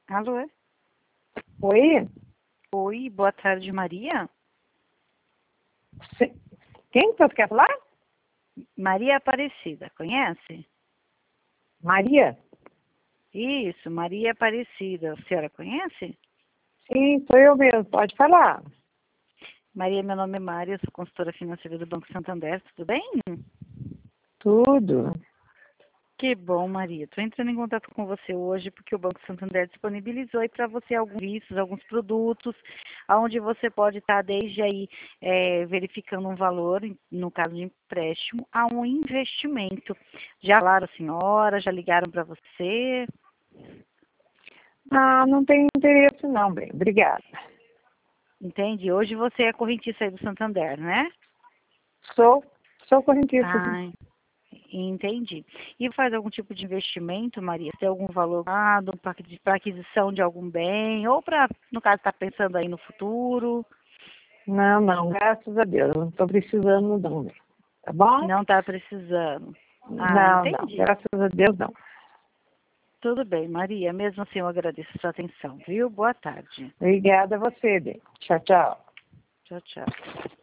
Alô? Oi? Oi, boa tarde, Maria. Quem que você quer falar? Maria Aparecida, conhece? Maria? Isso, Maria Aparecida. A senhora conhece? Sim, sou eu mesmo, pode falar. Maria, meu nome é Maria, sou consultora financeira do Banco Santander, tudo bem? Tudo. Que bom, Maria. Estou entrando em contato com você hoje porque o Banco Santander disponibilizou aí para você alguns serviços, alguns produtos, onde você pode estar desde aí verificando um valor, no caso de empréstimo, a um investimento. Já falaram, senhora? Já ligaram para você? Ah, não tenho interesse não, bem, obrigada. Entende? Hoje você é correntista aí do Santander, né? Sou correntista. Ah, entendi. E faz algum tipo de investimento, Maria? Tem algum valor dado para aquisição de algum bem? Ou para, no caso, está pensando aí no futuro? Não, graças a Deus, não estou precisando não, bem. Tá bom? Não está precisando. Ah, Não, entendi. graças a Deus não. Tudo bem, Maria. Mesmo assim, eu agradeço a sua atenção, viu? Boa tarde. Obrigada a você, bem. Tchau, tchau. Tchau, tchau.